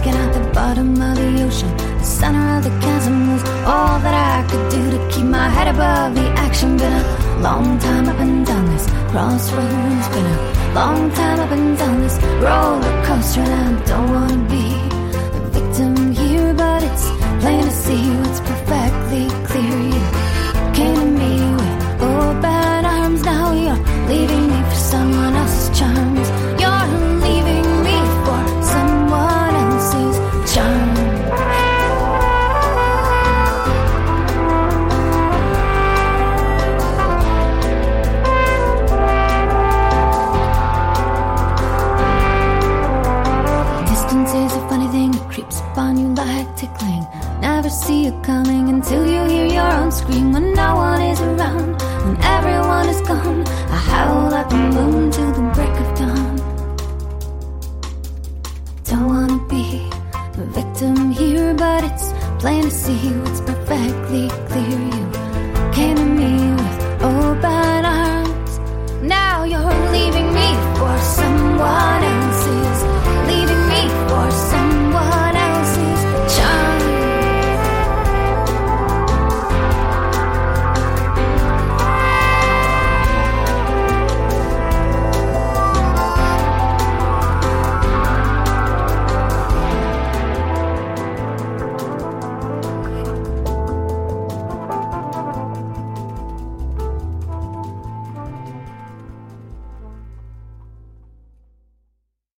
sinking at the bottom of the ocean. The center of the chasm was all that I could do to keep my head above the action. Been a long time up and down this crossroads. Been a long time up and down this roller coaster, and I don't wanna be the victim here, but it's plain to see what's perfectly clear. You came to me with open arms, now you're leaving me for someone else's charms. You're leaving me for someone else's charm. Distance is a funny thing, it creeps upon you like tickling. Never see it coming until you hear your own scream. When no one is around, when everyone is gone, I howl at the moon till the break of dawn. Don't wanna be the victim here, but it's plain to see what's perfectly clear.